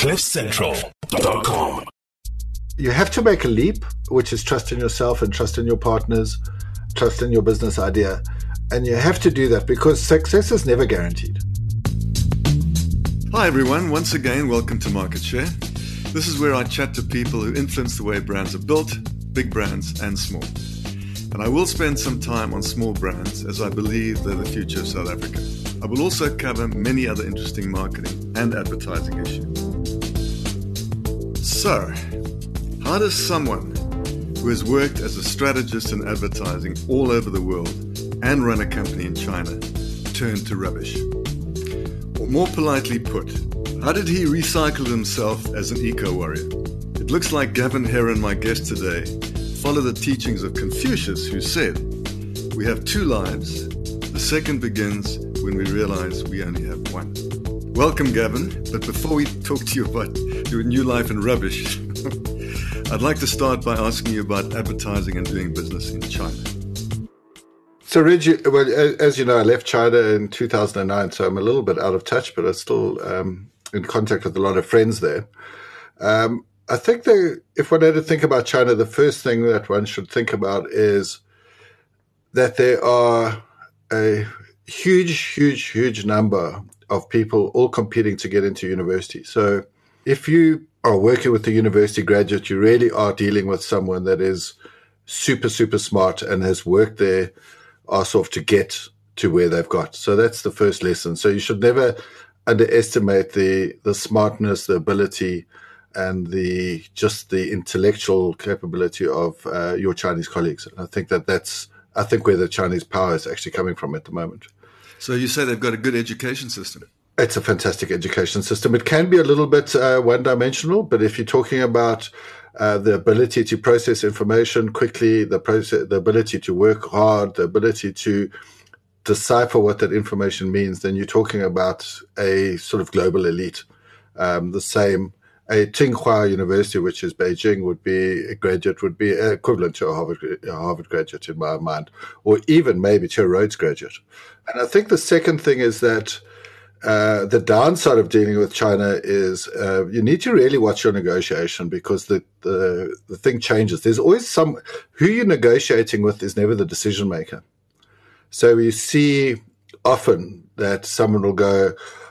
CliffCentral.com. You have to make a leap, which is trust in yourself and trust in your partners, trust in your business idea. And you have to do that because success is never guaranteed. Hi everyone, once again, welcome to Market Share. This is where I chat to people who influence the way brands are built, big brands and small. And I will spend some time on small brands as I believe they're the future of South Africa. I will also cover many other interesting marketing and advertising issues. So, how does someone who has worked as a strategist in advertising all over the world and run a company in China turn to rubbish? Or more politely put, how did he recycle himself as an eco-warrior? It looks like Gavin Heron, my guest today, followed the teachings of Confucius, who said, "We have two lives. The second begins when we realize we only have one." Welcome, Gavin. But before we talk to you about your new life and rubbish, I'd like to start by asking you about advertising and doing business in China. So, Reggie, well, as you know, I left China in 2009, so I'm a little bit out of touch, but I'm still in contact with a lot of friends there. I think that if one had to think about China, the first thing that one should think about is that there are a huge number of people all competing to get into university. So if you are working with a university graduate, you really are dealing with someone that is super smart and has worked their arse off to get to where they've got. So that's the first lesson. So you should never underestimate the smartness, the ability, and the intellectual capability of your Chinese colleagues. And I think that's where the Chinese power is actually coming from at the moment. So you say they've got a good education system. It's a fantastic education system. It can be a little bit one-dimensional, but if you're talking about the ability to process information quickly, the ability to work hard, the ability to decipher what that information means, then you're talking about a sort of global elite. A Tsinghua University, which is Beijing, would be equivalent to a Harvard graduate in my mind, or even maybe to a Rhodes graduate. And I think the second thing is that the downside of dealing with China is you need to really watch your negotiation because the thing changes. There's always who you're negotiating with is never the decision maker. So you see often that someone will go,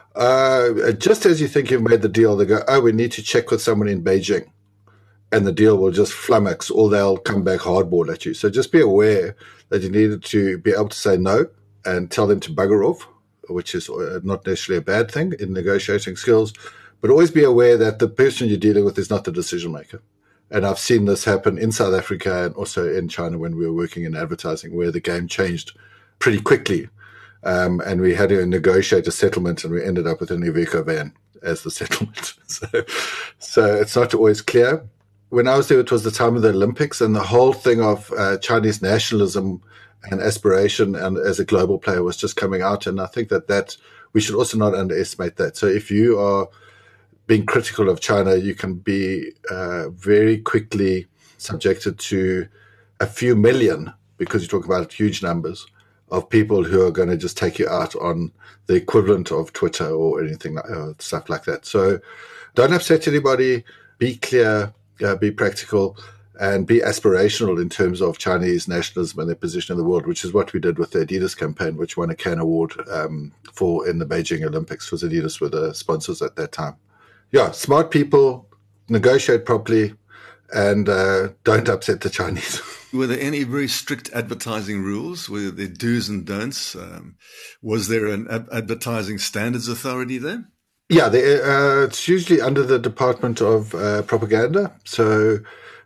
just as you think you've made the deal, they go, "Oh, we need to check with someone in Beijing." And the deal will just flummox, or they'll come back hardball at you. So just be aware that you need to be able to say no and tell them to bugger off, which is not necessarily a bad thing in negotiating skills. But always be aware that the person you're dealing with is not the decision maker. And I've seen this happen in South Africa and also in China when we were working in advertising, where the game changed pretty quickly. And we had to negotiate a settlement, and we ended up with an Iveco van as the settlement. So it's not always clear. When I was there, it was the time of the Olympics, and the whole thing of Chinese nationalism and aspiration and as a global player was just coming out. And I think that we should also not underestimate that. So if you are being critical of China, you can be very quickly subjected to a few million, because you talk about huge numbers, of people who are going to just take you out on the equivalent of Twitter or anything stuff like that. So don't upset anybody. Be clear, be practical, and be aspirational in terms of Chinese nationalism and their position in the world, which is what we did with the Adidas campaign, which won a Cannes Award for in the Beijing Olympics, because Adidas were the sponsors at that time. Yeah, smart people, negotiate properly, and don't upset the Chinese. Were there any very strict advertising rules? Were there do's and don'ts? Was there an advertising standards authority there? Yeah, it's usually under the Department of Propaganda. So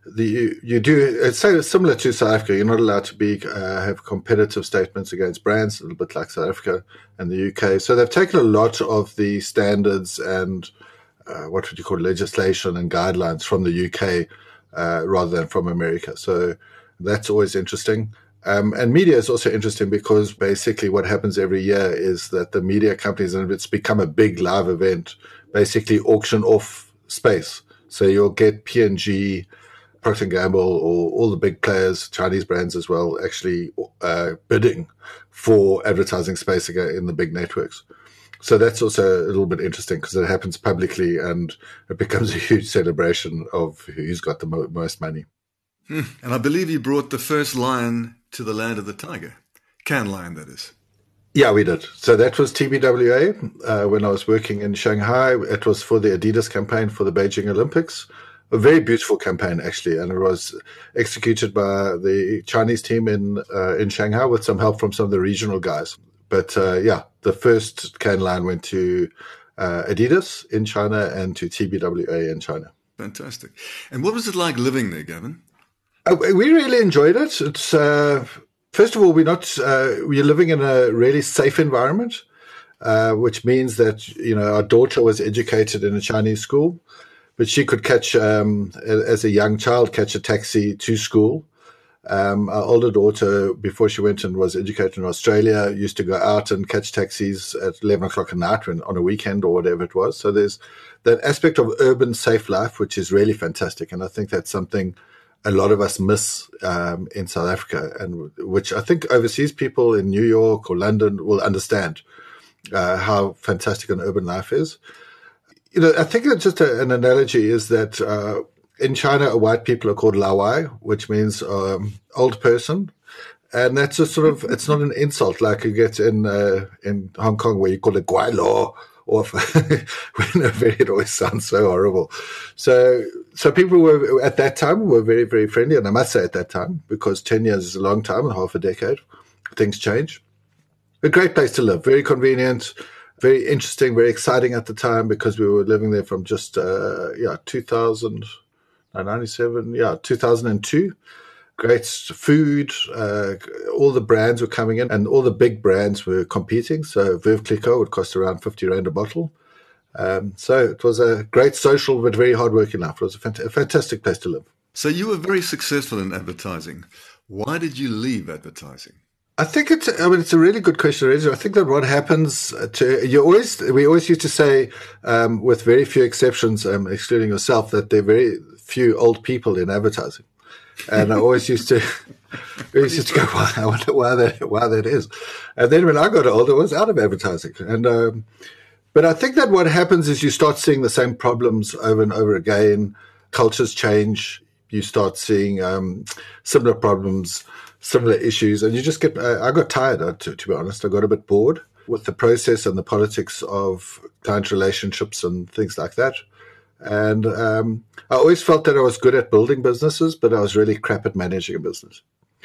it's similar to South Africa. You're not allowed to have competitive statements against brands, a little bit like South Africa and the UK. So they've taken a lot of the standards and what would you call legislation and guidelines from the UK rather than from America. So that's always interesting. And media is also interesting because basically what happens every year is that the media companies, and it's become a big live event, basically auction off space. So you'll get P&G, Procter & Gamble, or all the big players, Chinese brands as well, actually bidding for advertising space again in the big networks. So that's also a little bit interesting because it happens publicly and it becomes a huge celebration of who's got the most money. And I believe you brought the first lion to the land of the tiger. Cannes Lion, that is. Yeah, we did. So that was TBWA when I was working in Shanghai. It was for the Adidas campaign for the Beijing Olympics. A very beautiful campaign, actually, and it was executed by the Chinese team in Shanghai with some help from some of the regional guys. But the first Cannes Lion went to Adidas in China and to TBWA in China. Fantastic. And what was it like living there, Gavin? We really enjoyed it. It's first of all, we're living in a really safe environment, which means that our daughter was educated in a Chinese school, but she could catch as a young child catch a taxi to school. Our older daughter, before she went and was educated in Australia, used to go out and catch taxis at 11 o'clock at night on a weekend or whatever it was. So there's that aspect of urban safe life, which is really fantastic, and I think that's something a lot of us miss in South Africa, and which I think overseas people in New York or London will understand how fantastic an urban life is. I think that just an analogy is that in China, white people are called Lawai, which means old person. And that's just sort of, it's not an insult like you get in Hong Kong where you call it Guai Lo, or it always sounds so horrible. So people were at that time were very, very friendly, and I must say at that time, because 10 years is a long time and half a decade, things change. A great place to live, very convenient, very interesting, very exciting at the time because we were living there from just 2002. Great food, all the brands were coming in, and all the big brands were competing. So Veuve Clicquot would cost around 50 Rand a bottle. So it was a great social but very hard-working life. It was a fantastic place to live. So you were very successful in advertising. Why did you leave advertising? I think it's a really good question, Reggie. I think that what happens we always used to say, with very few exceptions, excluding yourself, that there are very few old people in advertising. And I always used to go, well, I wonder why that is. And then when I got older, I was out of advertising. And but I think that what happens is you start seeing the same problems over and over again. Cultures change. You start seeing similar problems, similar issues, and you just get. I got tired, to be honest. I got a bit bored with the process and the politics of client relationships and things like that. And I always felt that I was good at building businesses, but I was really crap at managing a business.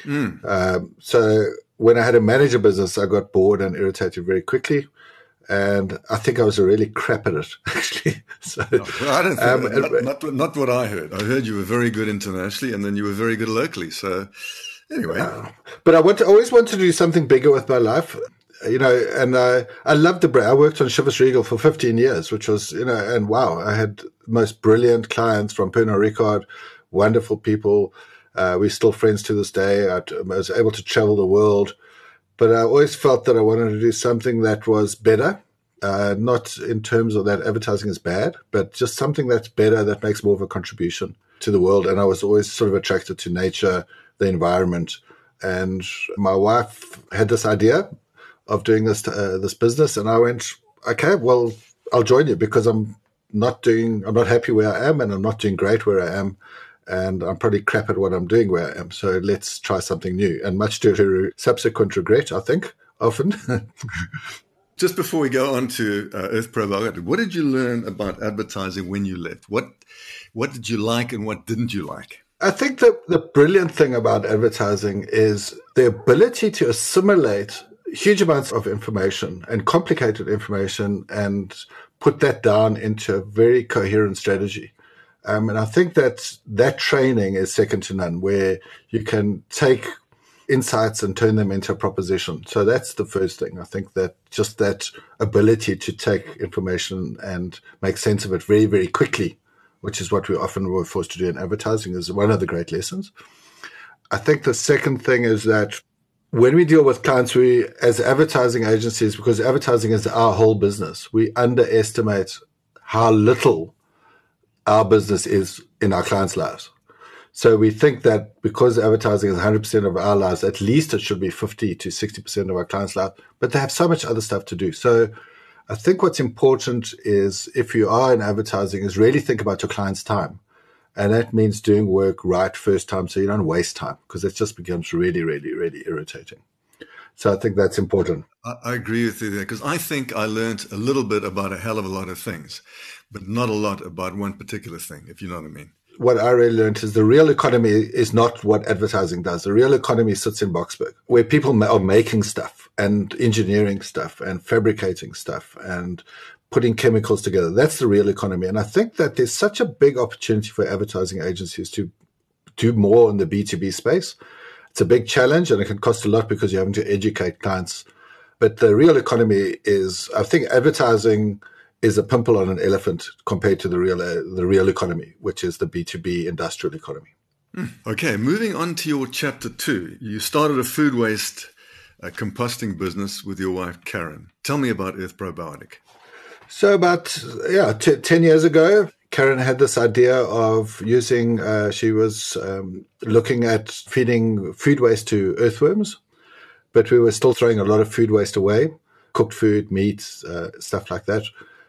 So when I had to manage a business, I got bored and irritated very quickly. And I think I was really crap at it, actually. So, I don't think not what I heard. I heard you were very good internationally, and then you were very good locally. So anyway. But I always wanted to do something bigger with my life. And I loved the brand. I worked on Chivas Regal for 15 years, which was, and wow, I had the most brilliant clients from Pernod Ricard, wonderful people. We're still friends to this day. I was able to travel the world, but I always felt that I wanted to do something that was better, not in terms of that advertising is bad, but just something that's better, that makes more of a contribution to the world. And I was always sort of attracted to nature, the environment. And my wife had this idea of doing this business, and I went, okay, well, I'll join you because I'm not happy where I am, and I'm not doing great where I am, and I'm probably crap at what I'm doing where I am. So let's try something new, and much to her subsequent regret, I think, often. Just before we go on to Earth Probiotic, what did you learn about advertising when you left? What did you like and what didn't you like? I think that the brilliant thing about advertising is the ability to assimilate huge amounts of information and complicated information and put that down into a very coherent strategy. And I think that training is second to none, where you can take insights and turn them into a proposition. So that's the first thing. I think that just that ability to take information and make sense of it very, very quickly, which is what we often were forced to do in advertising, is one of the great lessons. I think the second thing is that when we deal with clients, we, as advertising agencies, because advertising is our whole business, we underestimate how little our business is in our clients' lives. So we think that because advertising is 100% of our lives, at least it should be 50 to 60% of our clients' lives, but they have so much other stuff to do. So I think what's important is, if you are in advertising, is really think about your client's time. And that means doing work right first time so you don't waste time, because it just becomes really, really, really irritating. So I think that's important. I agree with you there, because I think I learned a little bit about a hell of a lot of things, but not a lot about one particular thing, if you know what I mean. What I really learned is the real economy is not what advertising does. The real economy sits in Boksburg, where people are making stuff and engineering stuff and fabricating stuff and putting chemicals together. That's the real economy. And I think that there's such a big opportunity for advertising agencies to do more in the B2B space. It's a big challenge, and it can cost a lot because you're having to educate clients. But the real economy is, I think advertising is a pimple on an elephant compared to the real economy, which is the B2B industrial economy. Okay, moving on to your chapter 2. You started a food waste composting business with your wife, Karen. Tell me about Earth Probiotic. So about 10 years ago, Karen had this idea of using, she was looking at feeding food waste to earthworms, but we were still throwing a lot of food waste away, cooked food, meat, stuff like that.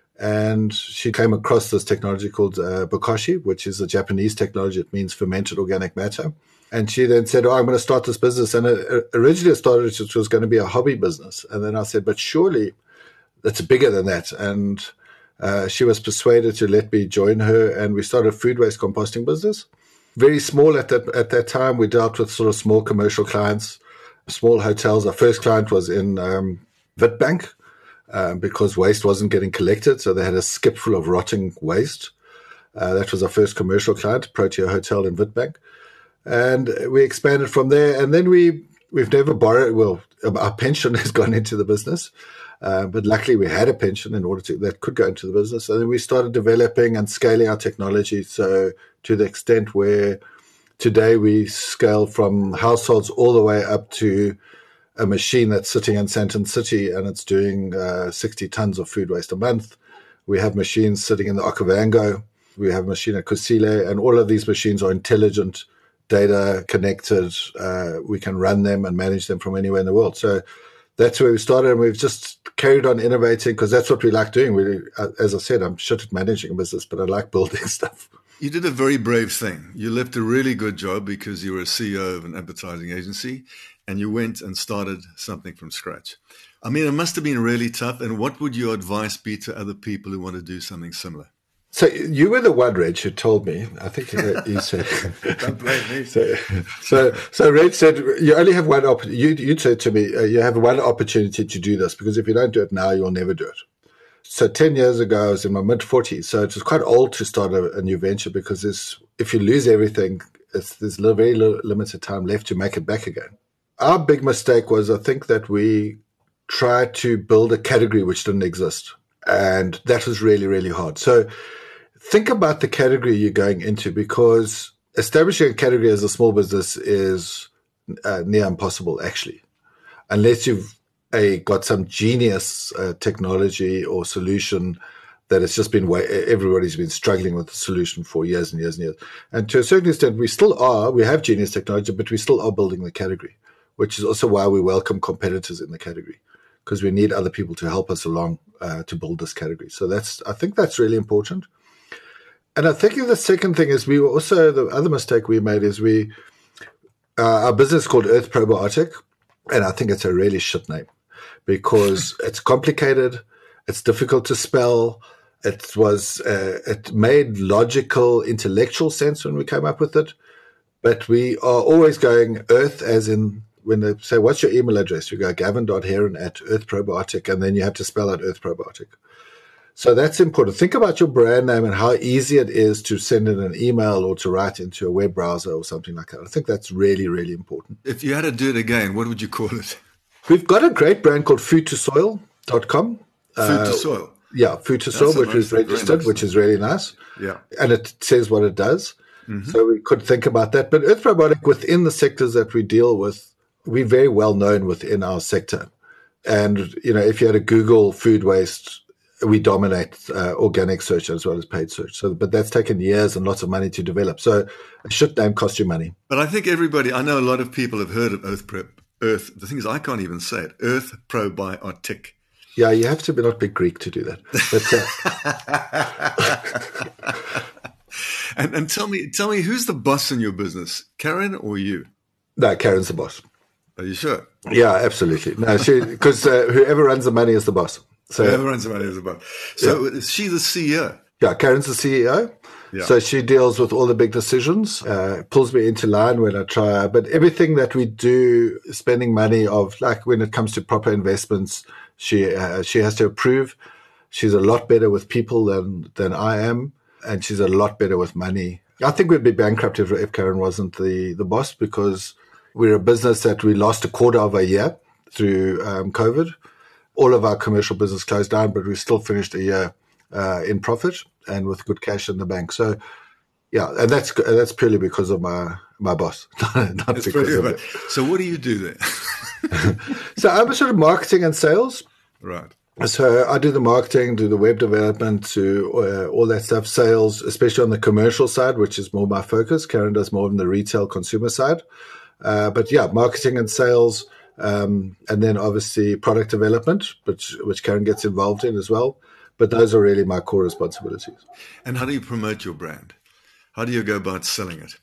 And she came across this technology called bokashi, which is a Japanese technology. It means fermented organic matter. And she then said, I'm going to start this business. And originally it started, it was going to be a hobby business. And then I said, but surely it's bigger than that. And she was persuaded to let me join her. And we started a food waste composting business. Very small at that time. We dealt with sort of small commercial clients, small hotels. Our first client was in Witbank. Because waste wasn't getting collected. So they had a skip full of rotting waste. That was our first commercial client, Protea Hotel in Witbank. And we expanded from there. And then we've never borrowed. Well, our pension has gone into the business. But luckily we had a pension that could go into the business. And then we started developing and scaling our technology. So to the extent where today we scale from households all the way up to a machine that's sitting in Sandton City, and it's doing 60 tons of food waste a month. We have machines sitting in the Okavango. We have a machine at Kusile, and all of these machines are intelligent, data connected. We can run them and manage them from anywhere in the world. So that's where we started, and we've just carried on innovating because that's what we like doing. As I said, I'm shit at managing a business, but I like building stuff. You did a very brave thing. You left a really good job because you were a CEO of an advertising agency, and you went and started something from scratch. I mean, it must have been really tough. And what would your advice be to other people who want to do something similar? So you were the one, Reg, who told me. I think you said. Don't blame me. So Reg said, you only have one opportunity. You said to me, you have one opportunity to do this, because if you don't do it now, you'll never do it. So 10 years ago, I was in my mid-40s. So it was quite old to start a new venture, because if you lose everything, there's very limited time left to make it back again. Our big mistake was, I think, that we tried to build a category which didn't exist. And that was really, really hard. So think about the category you're going into, because establishing a category as a small business is near impossible, actually, unless you've got some genius technology or solution that it's just been everybody's been struggling with the solution for years and years and years. And to a certain extent, we have genius technology, but we still are building the category, which is also why we welcome competitors in the category, because we need other people to help us along to build this category. So I think that's really important. And I think the second thing is the other mistake we made is our business is called Earth Probiotic, and I think it's a really shit name because it's complicated, it's difficult to spell. It made logical, intellectual sense when we came up with it, but we are always going Earth as in, when they say, what's your email address? You go gavin.heron@earthprobiotic, and then you have to spell out Earth Probiotic. So that's important. Think about your brand name and how easy it is to send in an email or to write into a web browser or something like that. I think that's really, really important. If you had to do it again, what would you call it? We've got a great brand called foodtosoil.com. Food to Soil. Yeah, Food to Soil, which is registered, which is really nice. Yeah. And it says what it does. Mm-hmm. So we could think about that. But Earth Probiotic, within the sectors that we deal with, we're very well known within our sector. And, if you had a Google food waste, we dominate organic search as well as paid search. But that's taken years and lots of money to develop. So a shit name costs you money. But I think I know a lot of people have heard of Earth. The thing is, I can't even say it. Earth Probiotic. Yeah, you have to not be Greek to do that. But, and tell me, who's the boss in your business, Karen or you? No, Karen's the boss. Are you sure? Yeah, absolutely. No, because whoever runs the money is the boss. So whoever runs the money is the boss. So is she the CEO? Yeah, Karen's the CEO. Yeah. So she deals with all the big decisions, pulls me into line when I try. But everything that we do, spending money of, like when it comes to proper investments, she has to approve. She's a lot better with people than I am, and she's a lot better with money. I think we'd be bankrupt if Karen wasn't the boss, because we're a business that we lost a quarter of a year through COVID. All of our commercial business closed down, but we still finished a year in profit and with good cash in the bank. So, yeah, and that's purely because of my boss, not because of it. So, what do you do there? So, I'm a sort of marketing and sales. Right. So, I do the marketing, do the web development, do all that stuff, sales, especially on the commercial side, which is more my focus. Karen does more on the retail consumer side. But yeah, marketing and sales, and then obviously product development, which Karen gets involved in as well. But those are really my core responsibilities. And how do you promote your brand? How do you go about selling it?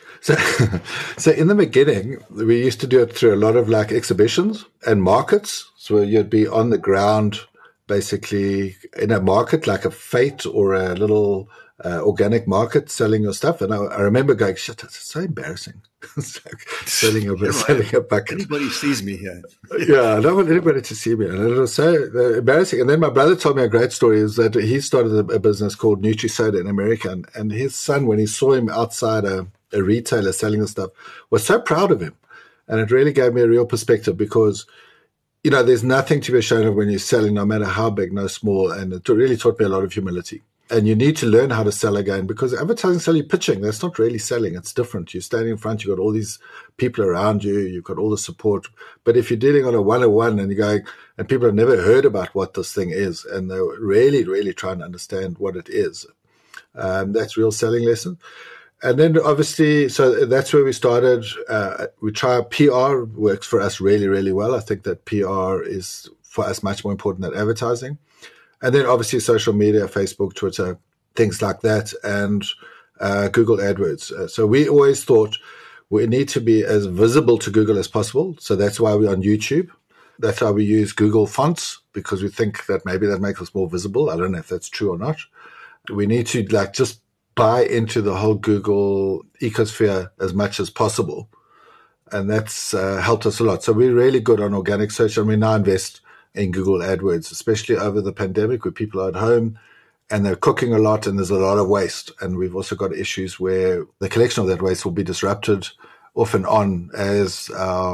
So in the beginning, we used to do it through a lot of like exhibitions and markets. So you'd be on the ground, basically in a market like a Fate or a little organic market, selling your stuff. And I remember going, shit, that's so embarrassing. selling a bucket. Anybody sees me here. Yeah, I don't want anybody to see me. And it was so embarrassing. And then my brother told me a great story, is that he started a business called Nutri-Soda in America. And his son, when he saw him outside a retailer selling the stuff, was so proud of him. And it really gave me a real perspective, because, you know, there's nothing to be ashamed of when you're selling, no matter how big, no small. And it really taught me a lot of humility. And you need to learn how to sell again, because advertising, selling, pitching, that's not really selling. It's different. You're standing in front, you've got all these people around you, you've got all the support. But if you're dealing on a one-on-one and you're going, and people have never heard about what this thing is, and they're really, really trying to understand what it is, that's real selling lesson. And then obviously, so that's where we started. We try PR, works for us really, really well. I think that PR is for us much more important than advertising. And then obviously social media, Facebook, Twitter, things like that, and Google AdWords. So we always thought we need to be as visible to Google as possible. So that's why we're on YouTube. That's why we use Google fonts, because we think that maybe that makes us more visible. I don't know if that's true or not. We need to just buy into the whole Google ecosphere as much as possible. And that's helped us a lot. So we're really good on organic search, and we now invest in Google AdWords, especially over the pandemic, where people are at home and they're cooking a lot and there's a lot of waste. And we've also got issues where the collection of that waste will be disrupted off and on as,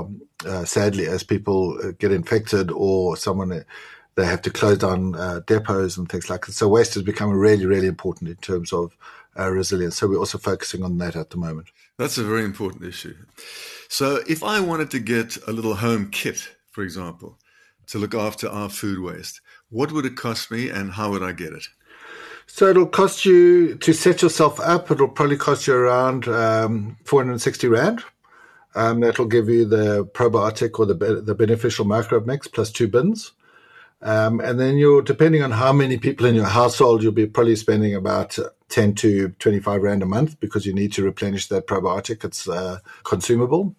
sadly, as people get infected, or they have to close down depots and things like that. So waste has become really, really important in terms of resilience. So we're also focusing on that at the moment. That's a very important issue. So if I wanted to get a little home kit, for example, to look after our food waste, what would it cost me and how would I get it? So it'll cost you, to set yourself up, it'll probably cost you around 460 Rand. That'll give you the probiotic or the beneficial microbe mix plus 2 bins. And then depending on how many people in your household, you'll be probably spending about 10 to 25 Rand a month, because you need to replenish that probiotic. It's consumable.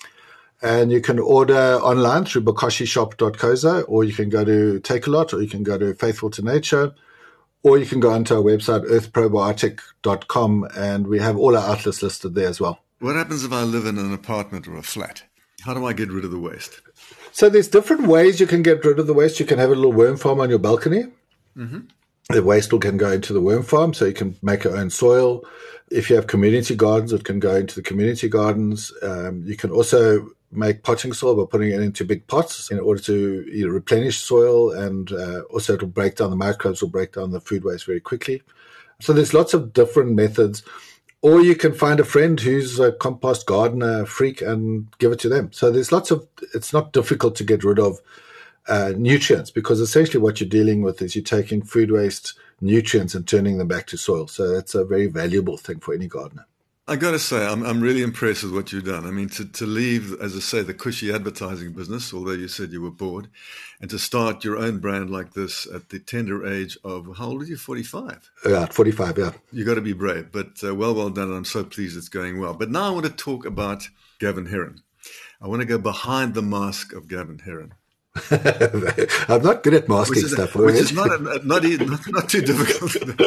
And you can order online through bokoshishop.co.za, or you can go to Takealot, or you can go to Faithful to Nature, or you can go onto our website, earthprobiotic.com, and we have all our outlets listed there as well. What happens if I live in an apartment or a flat? How do I get rid of the waste? So there's different ways you can get rid of the waste. You can have a little worm farm on your balcony. Mm-hmm. The waste can go into the worm farm, so you can make your own soil. If you have community gardens, it can go into the community gardens. You can also make potting soil by putting it into big pots in order to replenish soil, and also it'll break down the microbes, will break down the food waste very quickly. So there's lots of different methods. Or you can find a friend who's a compost gardener freak and give it to them. So there's it's not difficult to get rid of nutrients, because essentially what you're dealing with is you're taking food waste nutrients and turning them back to soil. So that's a very valuable thing for any gardener. I got to say, I'm really impressed with what you've done. I mean, to leave, as I say, the cushy advertising business, although you said you were bored, and to start your own brand like this at the tender age of, how old are you, 45? Yeah, 45, yeah. You got to be brave, but well done, and I'm so pleased it's going well. But now I want to talk about Gavin Heron. I want to go behind the mask of Gavin Heron. I'm not good at masking stuff. Which is not too difficult.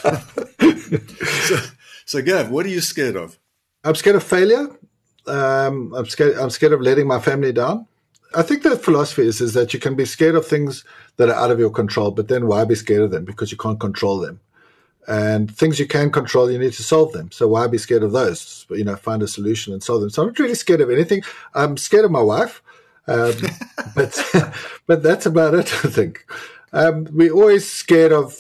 So, Gav, what are you scared of? I'm scared of failure. I'm scared of letting my family down. I think the philosophy is that you can be scared of things that are out of your control, but then why be scared of them? Because you can't control them. And things you can control, you need to solve them. So why be scared of those? Find a solution and solve them. So I'm not really scared of anything. I'm scared of my wife. But that's about it, I think. We're always scared of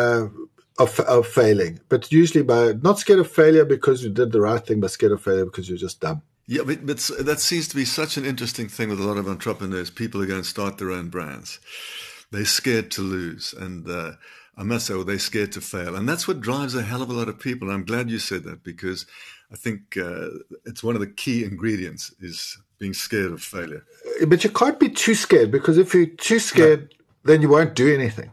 failing, but usually not scared of failure because you did the right thing, but scared of failure because you're just dumb. Yeah, but that seems to be such an interesting thing with a lot of entrepreneurs. People are going to start their own brands. They're scared to lose, and I must say, they're scared to fail. And that's what drives a hell of a lot of people. And I'm glad you said that, because I think it's one of the key ingredients is being scared of failure. But you can't be too scared, because if you're too scared, then you won't do anything.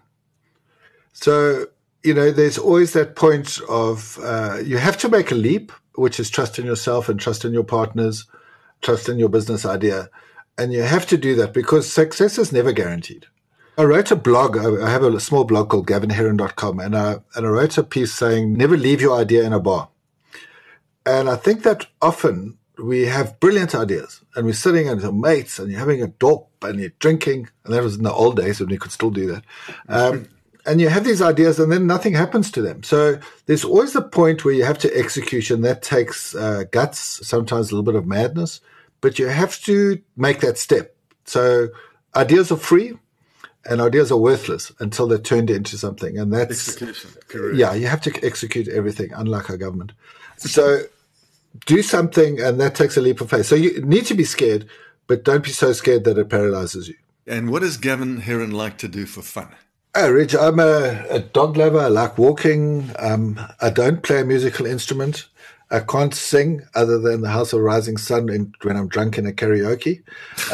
So, there's always that point of you have to make a leap, which is trust in yourself and trust in your partners, trust in your business idea. And you have to do that because success is never guaranteed. I wrote a blog. I have a small blog called gavinheron.com, and I wrote a piece saying, never leave your idea in a bar. And I think that often we have brilliant ideas and we're sitting with our mates and you're having a dope and you're drinking. And that was in the old days when you could still do that. And you have these ideas and then nothing happens to them. So there's always a point where you have to execution. That takes guts, sometimes a little bit of madness, but you have to make that step. So ideas are free and ideas are worthless until they're turned into something. And that's execution. Correct. Yeah, you have to execute everything, unlike our government. So do something, and that takes a leap of faith. So you need to be scared, but don't be so scared that it paralyzes you. And what does Gavin Heron like to do for fun? Oh, Rich, I'm a dog lover. I like walking. I don't play a musical instrument. I can't sing other than The House of Rising Sun when I'm drunk in a karaoke.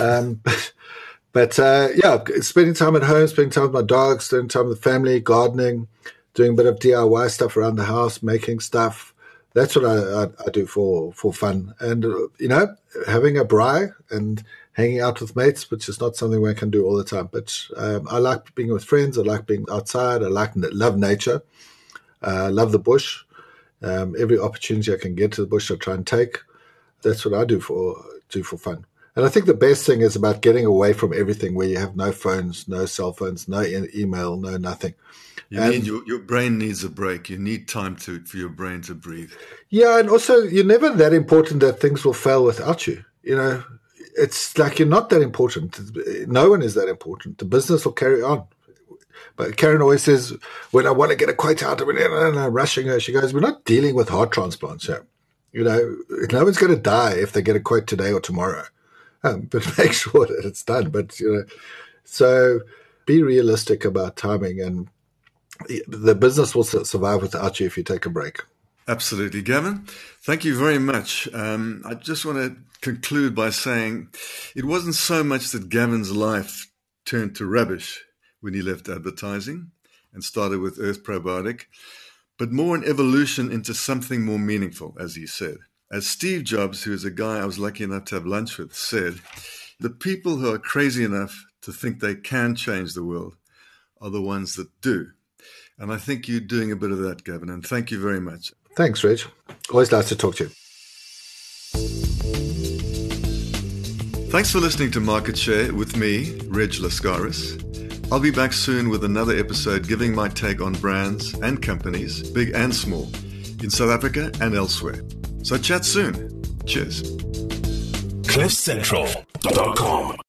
But spending time at home, spending time with my dogs, spending time with the family, gardening, doing a bit of DIY stuff around the house, making stuff. That's what I do for fun. And, having a braai and hanging out with mates, which is not something we can do all the time. But I like being with friends. I like being outside. I love nature. I love the bush. Every opportunity I can get to the bush, I try and take. That's what I do for fun. And I think the best thing is about getting away from everything, where you have no phones, no cell phones, no email, no nothing. Your brain needs a break. You need time for your brain to breathe. Yeah, and also you're never that important that things will fail without you. It's like you're not that important. No one is that important. The business will carry on. But Karen always says, when I want to get a quote out of it, and I'm rushing her, she goes, we're not dealing with heart transplants here. No one's going to die if they get a quote today or tomorrow. But make sure that it's done. But, so be realistic about timing, and the business will survive without you if you take a break. Absolutely. Gavin, thank you very much. I just want to conclude by saying it wasn't so much that Gavin's life turned to rubbish when he left advertising and started with Earth Probiotic, but more an evolution into something more meaningful, as he said. As Steve Jobs, who is a guy I was lucky enough to have lunch with, said, the people who are crazy enough to think they can change the world are the ones that do. And I think you're doing a bit of that, Gavin, and thank you very much. Thanks, Reg. Always nice to talk to you. Thanks for listening to Market Share with me, Reg Lascaris. I'll be back soon with another episode giving my take on brands and companies, big and small, in South Africa and elsewhere. So chat soon. Cheers. CliffCentral.com